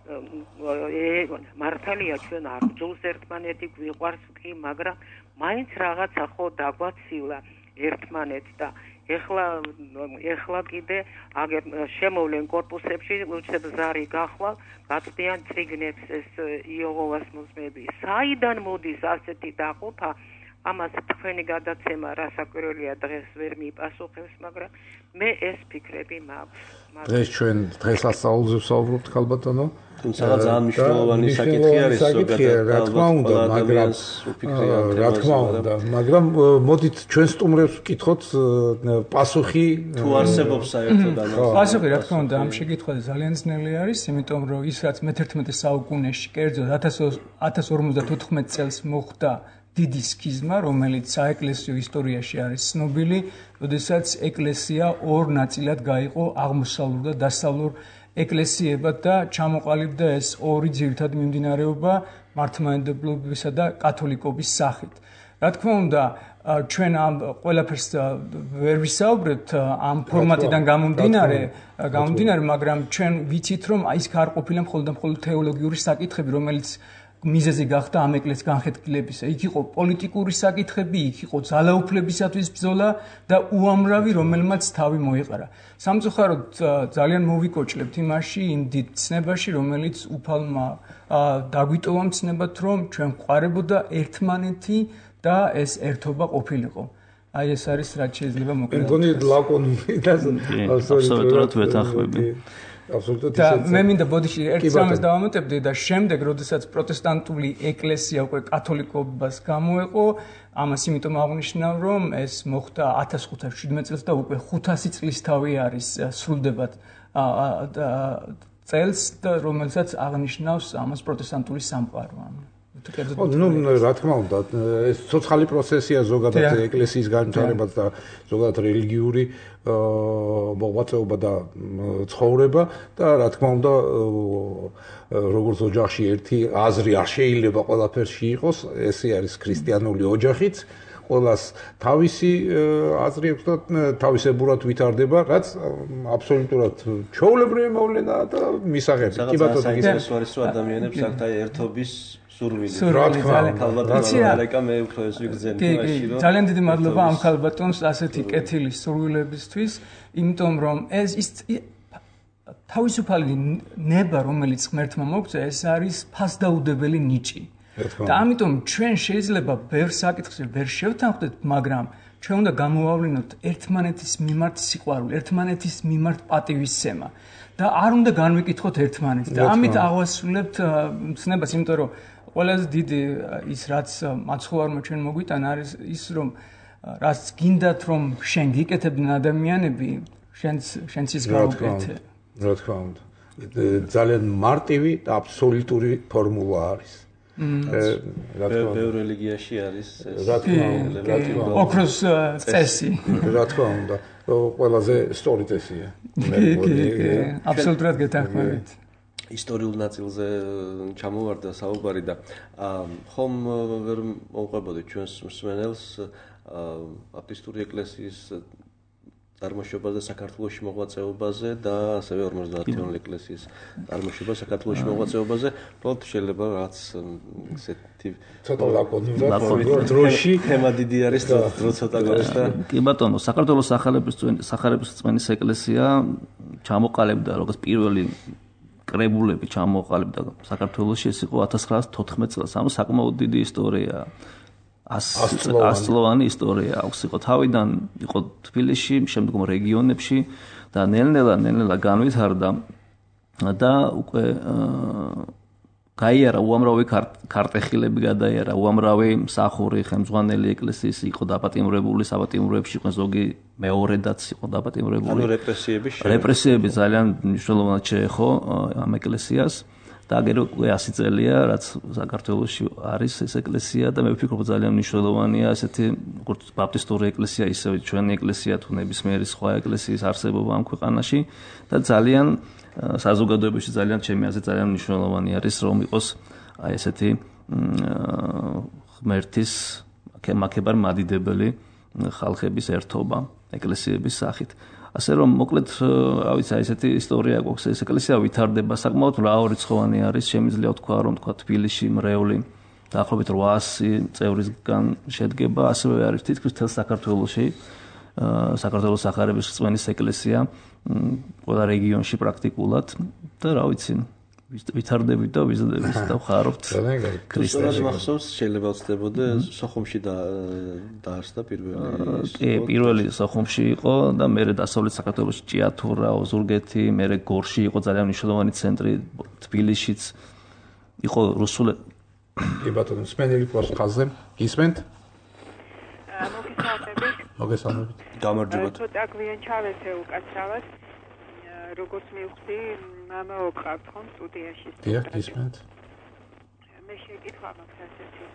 მართალია ჩვენ არ ბრძოლს ერთმანეთი, გვიყვარს კი, მაგრამ მაინც რაღაცა ხო დაგვაცილა ერთმანეთს და ეხლა ეხლა კიდე აგერ შემოვლენ კორპუსებში, უცებ ზარი გახვალ, გაწდიან წიგნებს ეს იეჰოვას მოსმები. საიდან მოდის ასეთი დაყოფა? ამას თქვენი გადაცემა რასაკვირველია დღეს ვერ მიპასუხებს, მაგრამ მე ეს ფიქრები მაქვს. დღეს ჩვენ დღესასწაულზე ვსაუბრობთ ქალბატონო. თუმცა ძალიან მნიშვნელოვანი საკითხი არის ზოგადად, რა თქმა უნდა, მაგრამ რა თქმა უნდა, მაგრამ მოდით ჩვენ სტუმრებს ვკითხოთ პასუხი თუ არსებობს საერთოდ ამაზე. პასუხი რა თქმა უნდა ამ შეკითხვაზე ძალიან ძნელი არის, იმიტომ რომ ის რაც მეთერთმეტე საუკუნეში, კერძოდ ათას ორმოცდათოთხმეტ წელს მოხდა დიდი სქიზმა, რომელიც საეკლესიო ისტორიაში არის ცნობილი, როდესაც ეკლესია ორ ნაწილად გაიყო, აღმოსავლურ და დასავლურ ეკლესიებად და ჩამოყალიბდა ეს ორი ძირითადი მიმდინარეობა მართლმადიდებლობისა და კათოლიკობის სახით. რა თქმა უნდა, ჩვენ ამ ყველაფერს ვერ ვისაუბრებთ ამ ფორმატიდან გამომდინარე, გამომდინარე, მაგრამ ჩვენ ვიცით, რომ ის არ ყოფილა მხოლოდ და მხოლოდ თეოლოგიური საკითხები, რომელიც მიზეზი გახდა ამ ეკლესიის განხეთქილებისა. იქ იყო პოლიტიკური საკითხები, იქ იყო ძალაუფლებისათვის ბრძოლა და უამრავი, რომელმაც თავი მოიყარა. სამწუხაროდ ძალიან მოვიკოჭლებთ იმაში, იმ დიდ ცნებაში, რომელიც უფალმა დაგვიტოვა მცნებად, რომ ჩვენ გვყარებოდა ერთმანეთი და ეს ერთობა ყოფილიყო. აი ეს არის რაც შეიძლება მოკლედ. მეგონი ლაკონური და აბსოლუტურად ვეთანხმები. აბსოლუტურად და მე მინდა ბოდიში ერთ სამას დავამატებდი და შემდეგ, როდესაც პროტესტანტული ეკლესია უკვე კათოლიკობას გამოეყო, ამას იმიტომ აღნიშნავ, რომ ეს მოხდა ათას ხუთას შვიდმეტ წელს და უკვე ხუთასი წლის თავი არის სრულდებად წელს და რომელსაც აღნიშნავს ამას პროტესტანტული სამყარო. ნუ რა თქმა უნდა, ეს ცოცხალი პროცესია ზოგადად ეკლესიის განვითარებაც და ზოგადად რელიგიური მოღვაწეობა და ცხოვრება და რა თქმა უნდა, როგორც ოჯახში ერთი აზრი არ შეიძლება ყველაფერში იყოს, ესე არის ქრისტიანული ოჯახიც, ყველას თავისი აზრი აქვს და თავისებურად ვითარდება, რაც აბსოლუტურად ჩვეულებრივი მოვლენაა და მისაღები. კი ბატონო, ის არის რომ ადამიანებს აქვთ აი ერთობის სურვილი რა თქმა უნდა ქალბატონმა მე უფრო ეს ვიგზენი მაშინ რომ ძალიან დიდი მადლობა ამ ქალბატონს ასეთი კეთილის სურვილებისთვის, იმიტომ რომ ეს ის თავისუფალი ნება, რომელიც ღმერთმა მოგწია, ეს არის ფასდაუდებელი ნიჭი. და ამიტომ ჩვენ შეიძლება ბევრ საკითხზე ვერ შევთანხმდეთ, მაგრამ ჩვენ უნდა გამოვავლინოთ ერთმანეთის მიმართ სიყვარული, ერთმანეთის მიმართ პატივისცემა და არ უნდა განვიკითხოთ ერთმანეთს. და ამით აღვასრულებთ ცნებას, იმიტომ რომ ყველაზე დიდი ის რაც მაცხოვარმა ჩვენ მოგვიტანა არის ის რომ რაც გინდათ რომ შენ გიკეთებდნენ ადამიანები, შენც შენც ის გაუკეთე. რა თქმა უნდა. ძალიან მარტივი და აბსოლუტური ფორმულა არის. რა თქმა უნდა, ბევრ რელიგიაში არის ეს. რა თქმა უნდა, რა თქმა უნდა. ოქროს წესი. რა თქმა უნდა, ყველაზე სწორი წესია. აბსოლუტურად გეთანხმებით. ისტორიულ ნაწილზე ჩამოვარდა საუბარი და ხომ ვერ მოუყვებოდი ჩვენს მსმენელს ბაპტისტური ეკლესიის წარმოშობაზე საქართველოში მოღვაწეობაზე და ასევე ორმოცდაათწლიანი ეკლესიის წარმოშობა საქართველოში მოღვაწეობაზე, უბრალოდ შეიძლება რაც ესეთი ცოტა ლაკონურად დროში თემა დიდი არის და დრო ცოტა გავს და კი ბატონო, საქართველოს სახალხოების ეკლესია ჩამოყალიბდა როგორც პირველი კრებულები ჩამოყალიბდა საქართველოში, ეს იყო ათას ცხრაასი თოთხმეტ წელს. ამ საკმაოდ დიდი ისტორიაა. ასწლოვანი ისტორია აქვს. იყო თავიდან იყო თბილისში, შემდგომ რეგიონებში და ნელ-ნელა ნელ-ნელა განვითარდა და უკვე გაიარა უამრავი ქარტეხილები, გადაიარა უამრავი მსახური, ხელმძღვანელი ეკლესიის იყო დაპატიმრებული, საპატიმროებში იყო ზოგი მეორედაც იყო დაპატიმრებული. ანუ რეპრესიები რეპრესიები ძალიან მნიშვნელოვნად შეეხო ამ ეკლესიას. და აგერ უკვე ასი წელია, რაც საქართველოში არის ეს ეკლესია და მე ვფიქრობ ძალიან მნიშვნელოვანია ესეთი როგორც ბაპტისტური ეკლესია, ისევე ჩვენი ეკლესია თუ ნებისმიერი სხვა ეკლესიის არსებობა ამ ქვეყანაში და ძალიან საზოგადოებაში ძალიან ჩემი აზრით ძალიან მნიშვნელოვანი არის რომ იყოს აი ესეთი ღმერთის მაქებარ მადიდებელი ხალხების ერთობა ეკლესიების სახით. ასე რომ მოკლედ რა ვიცი აი ესეთი ისტორია გვაქვს ეს ეკლესია ვითარდება საკმაოდ მრავალრიცხოვანი არის შემიძლია თქვა რომ თქვა თბილისში მრევლი დაახლოებით რვაასი წევრისგან შედგება ასევე არის თითქმის მთელ საქართველოში საქართველოს სახარების რწმენის ეკლესია ყველა რეგიონში პრაქტიკულად და რა ვიცი ვითარდებით და ვიზრდებით და ვხარობთ ქრისტეს მახსოვს შეიძლება ვწდებოდე სოხუმში და დაარსდა პირველი კი პირველი სოხუმში იყო და მერე დასავლეთ საქართველოში ჭიათურა, ოზურგეთი, მერე გორში იყო ძალიან მნიშვნელოვანი ცენტრი, თბილისშიც იყო რუსული კი ბატონო მსმენელი ყავს ხაზზე გისმენთ მოგესალმებით მოგესალმებით გამარჯობა ცოტა გვიან ჩავეცე უკაცრავად როგორც მივხვდი მამა ოყავთ ხომ სტუდიაში დიახ გისმენთ მე შეკითხვა მაქვს ასეთი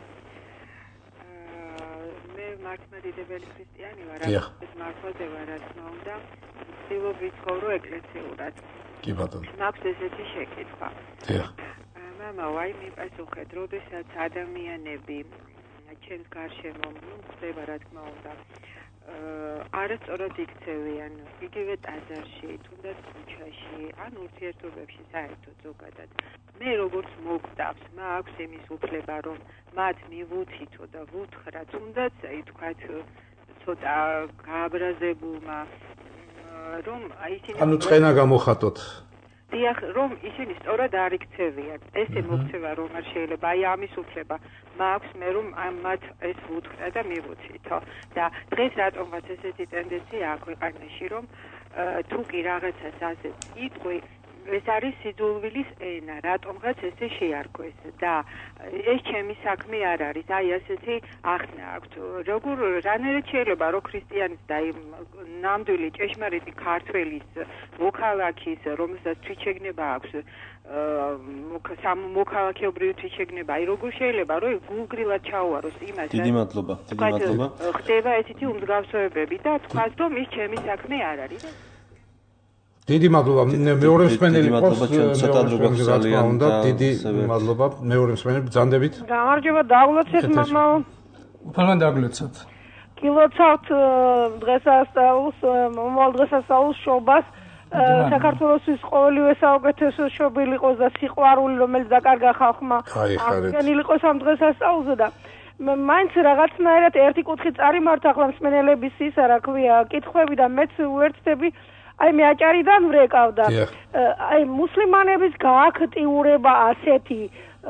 მე მართლმადიდებელი ქრისტიანი ვარ ეს მართლმადიდე ვარ რა თქმა უნდა ვცდილობ ვიცხოვრო ეკლესიურად კი ბატონო მაქვს ესეთი შეკითხვა დიახ მამა ვაი მიპასუხეთ როდესაც ადამიანები ჩემს გარშემო ხდება რა თქმა უნდა არასწორად იქცევიან იგივე ტაძარში, თუნდაც ქუჩაში, ან ურთიერთობებში საერთოდ ზოგადად. მე როგორც მოგწავს, მაქვს იმის უფლება, რომ მათ მივუთითო და ვუთხრა, თუნდაც აი თქვათ ცოტა გააბრაზებულმა, რომ აი ისინი ანუ წენა გამოხატოთ. დიახ, რომ ისინი სწორად არ იქცევიან. ესე მოგცევა რომ არ შეიძლება, აი ამის უფლება მაქვს მე რომ მათ ეს ვუთხრა და მივუცითო. და დღეს რატომღაც ესეთი ტენდენცია აქვს ქვეყანაში, რომ თუ კი რაღაცას ასე იტყვი, ეს არის სიძულვილის ენა, რატომღაც ესე შეარქვეს და ეს ჩემი საქმე არ არის. აი ასეთი ახსნა აქვს. როგორ რანაირად შეიძლება რომ ქრისტიანის და ნამდვილი ჭეშმარიტი ქართველის მოქალაქის, რომელსაც თვითშეგნება აქვს, მოქალაქეობრივი თვითშეგნება, აი როგორ შეიძლება რომ გულგრილად ჩაუაროს იმას, დიდი მადლობა, დიდი მადლობა. ხდება ესეთი უმსგავსებები და თქვას რომ ის ჩემი საქმე არ არის. დიდი მადლობა. მეორე მსმენელი ყავს ცოტა დრო გაგზალიან და დიდი მადლობა. მეორე მსმენელი ბრძანდებით. გამარჯობა, დაგლოცეთ მამაო. უფალმა დაგლოცოთ. კილოცავთ დღესასწაულს, მომავალ დღესასწაულს შობას. საქართველოსთვის ყოველივე საუკეთესო შობილი იყოს და სიყვარული, რომელიც დაკარგა ხალხმა. აღდგენილი იყოს ამ დღესასწაულზე და მაინც რაღაცნაირად ერთი კუთხით წარიმართ ახლა მსმენელების ისა, რა ქვია, კითხვები და მეც უერთდები. აი მე აჭარიდან ვრეკავდა. აი მუსლიმანების გააქტიურება ასეთი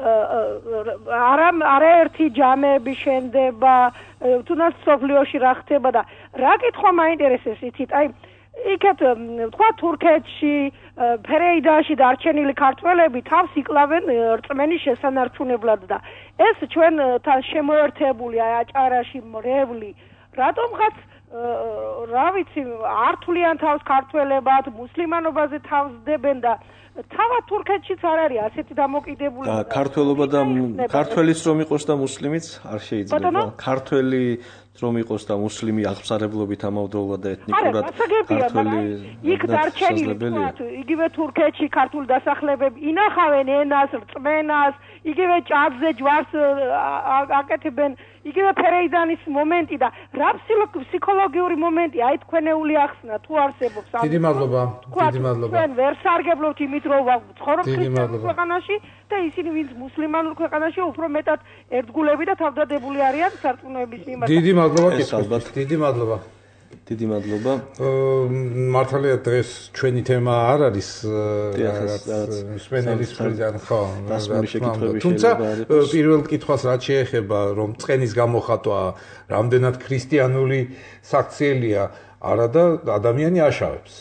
არა არაერთი ჯამეები შენდება, თუნდაც სოფლიოში რა ხდება და რა კითხვა მაინტერესებს იცით, აი იქეთ თქვა თურქეთში, ფერეიდაში დარჩენილი ქართველები თავს იკლავენ რწმენის შესანარჩუნებლად და ეს ჩვენთან შემოერთებული აი აჭარაში მრევლი რატომღაც რა ვიცი არ თვლიან თავს ქართველებად, მუსლიმანობაზე თავს დებენ და თავად თურქეთშიც არ არის ასეთი დამოკიდებული და ქართველობა და ქართველიც რომ იყოს და მუსლიმიც არ შეიძლება. ქართველი რომ იყოს და მუსლიმი აღსარებლობით ამავდროულად და ეთნიკურად ქართველი იქ დარჩენილი იგივე თურქეთში ქართული დასახლებები ინახავენ ენას, რწმენას, იგივე ჭადზე ჯვარს აკეთებენ, იგივე ფერეიდანის მომენტი და რა ფსიქოლოგიური მომენტი აი თქვენეული ახსნა თუ არსებობს. დიდი მადლობა, დიდი მადლობა. ჩვენ ვერ სარგებლობთ იმით რომ ვცხოვრობთ ქრისტიანულ ქვეყანაში და ისინი ვინც მუსლიმანურ ქვეყანაში უფრო მეტად ერთგულები და თავდადებული არიან სარწმუნოების მიმართ. დიდი მადლობა კითხვის. დიდი მადლობა. დიდი მადლობა. მართალია დღეს ჩვენი თემა არ არის მსმენელის მხრიდან, ხო, თუმცა პირველ კითხვას რაც შეეხება რომ წყენის გამოხატვა რამდენად ქრისტიანული საქციელია, არა და ადამიანი აშავებს.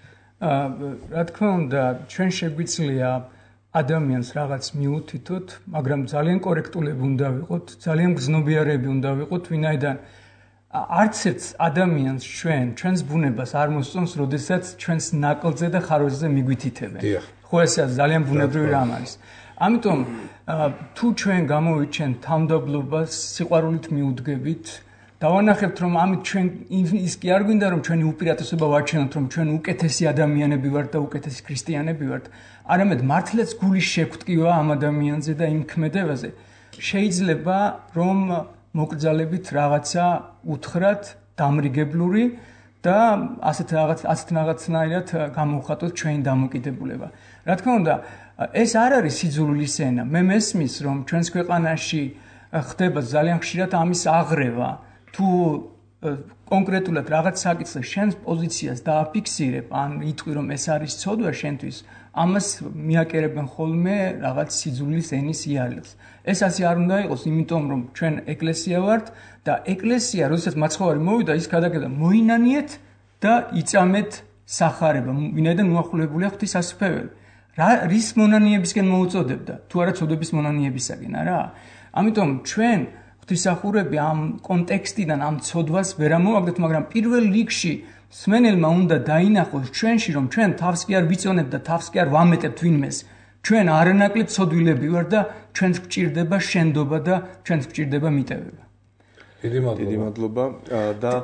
რა თქმა უნდა, ჩვენ შეგვიძლია ადამიანს რაღაც მიუთითოთ, მაგრამ ძალიან კორექტულები უნდა ვიყოთ, ძალიან გზნობიარები უნდა ვიყოთ, ვინაიდან არც ერთ ადამიანს ჩვენ, ჩვენს ბუნებას არ მოსწონს, როდესაც ჩვენს ნაკლზე და ხარვეზე მიგვითითებენ. ხო ესეა ძალიან ბუნებრივი რამ არის. ამიტომ თუ ჩვენ გამოვიჩენთ თავმდაბლობას, სიყვარულით მიუდგებით, დავანახებთ რომ ამით ჩვენ ის კი არ გვინდა რომ ჩვენი უპირატესობა ვაჩვენოთ რომ ჩვენ უკეთესი ადამიანები ვართ და უკეთესი ქრისტიანები ვართ, არამედ მართლაც გულის შეგვტკივა ამ ადამიანზე და იმ ქმედებაზე. შეიძლება რომ მოკრძალებით რაღაცა უთხრათ დამრიგებლური და ასეთ რაღაც ასეთ რაღაცნაირად გამოვხატოთ ჩვენი დამოკიდებულება. რა თქმა უნდა, ეს არ არის სიძულვილის ენა. მე მესმის რომ ჩვენს ქვეყანაში ხდება ძალიან ხშირად ამის აღრევა. თუ კონკრეტულად რაღაც საკითხზე შენს პოზიციას დააფიქსირებ, ან იტყვი რომ ეს არის ცოდვა შენთვის, ამას მიაკერებენ ხოლმე რაღაც სიძულვილის ენის იარაღს. ეს ასე არ უნდა იყოს, იმიტომ რომ ჩვენ ეკლესია ვართ და ეკლესია, როდესაც მაცხოვარი მოვიდა, ის გადაგება მოინანიეთ და იწამეთ სახარება, ვინაიდან მოახულებულია ღვთისმსახურებელი. რა რის მონანიებისკენ მოუწოდებდა? თუ არა ცოდვების მონანიებისაკენ, არა? ამიტომ ჩვენ ღვთისმსახურები ამ კონტექსტიდან ამ ცოდვას ვერ ამოვაგდეთ, მაგრამ პირველ რიგში მსმენელმა უნდა დაინახოს ჩვენში, რომ ჩვენ თავს კი არ ვიწონებთ და თავს კი არ ვამეტებთ ვინმეს. ჩვენ არანაკლებ ცოდვილები ვართ და ჩვენს გვჭირდება შენდობა და ჩვენს გვჭირდება მიტევება. დიდი მადლობა. დიდი მადლობა და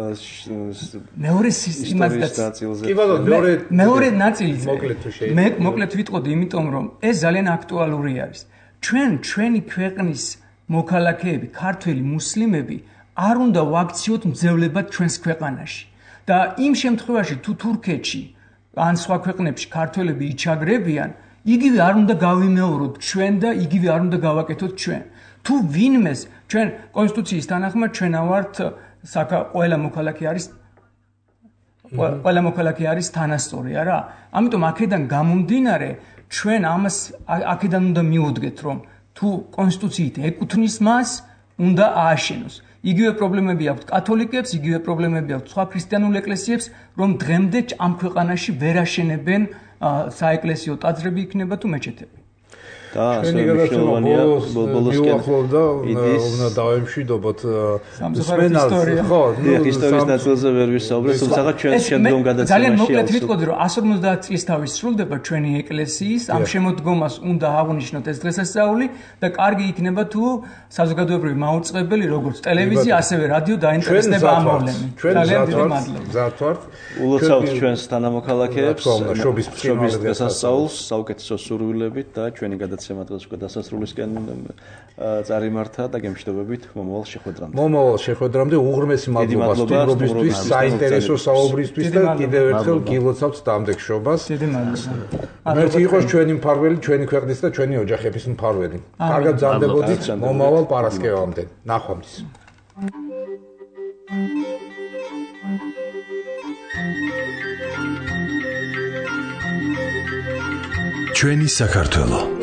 მეორე სიმაზეც კი ბატონო, მეორე მეორე ნაწილი მოკლედ თუ შეიძლება. მე მოკლედ ვიტყოდი, იმიტომ რომ ეს ძალიან აქტუალური არის. ჩვენ ჩვენი ქვეყნის მოქალაქეები, ქართველი მუსლიმები არ უნდა ვაქციოთ მძევლებად ჩვენს ქვეყანაში. და იმ შემთხვევაში თუ თურქეთში ან სხვა ქვეყნებში ქართველები იჩაგრებიან, იგივე არ უნდა გავიმეოროთ ჩვენ და იგივე არ უნდა გავაკეთოთ ჩვენ. თუ ვინმეს ჩვენ კონსტიტუციის თანახმად ჩვენ ავართ ყველა მოქალაქე არის ყველა მოქალაქე არის თანასწორი, არა? ამიტომ აქედან გამომდინარე ჩვენ ამას აქედან უნდა მივუდგეთ, რომ თუ კონსტიტუციით ეკუთვნის მას, უნდა ააშენოს. იგივე პრობლემები აქვს კათოლიკებს, იგივე პრობლემები აქვს სხვა ქრისტიანულ ეკლესიებს, რომ დღემდე ამ ქვეყანაში ვერ აშენებენ საეკლესიო ტაძრები იქნება თუ მეჩეთები. და მნიშვნელოვანია ბოლოსკენ და უნდა დავემშვიდობოთ მსმენელს. ხო, ისტორიის ნაწილზე ვერ ვისაუბრეთ, თუმცა ჩვენ შემდგომ გადაცემაში ძალიან მოკლედ ვიტყოდი, რომ εκατო ორმოცდაათ წლის თავი სრულდება ჩვენი ეკლესიის, ამ შემოდგომას უნდა აღვნიშნოთ ეს დღესასწაული და კარგი იქნება თუ საზოგადოებრივი მაუწყებელი, როგორც ტელევიზია, ასევე რადიო დაინტერესდება ამ მოვლენით. ძალიან დიდი მადლობა. მზად ვართ. ულოცავთ ჩვენს თანამოქალაქეებს, შობის დღესასწაულს, საუკეთესო სურვილებით და ჩვენი გადაცემა გადაცემა დღეს უკვე დასასრულისკენ წარიმართა და გემშვიდობებით მომავალ შეხვედრამდე. მომავალ შეხვედრამდე უღრმესი მადლობა სტუმრობისთვის, საინტერესო საუბრისთვის და კიდევ ერთხელ გილოცავთ დამდეგშობას. დიდი მადლობა. მერტი იყოს ჩვენი მფარველი, ჩვენი ქვეყნის და ჩვენი ოჯახების მფარველი. კარგად გრძანდებოდით მომავალ პარასკევამდე. ნახვამდის. ჩვენი საქართველო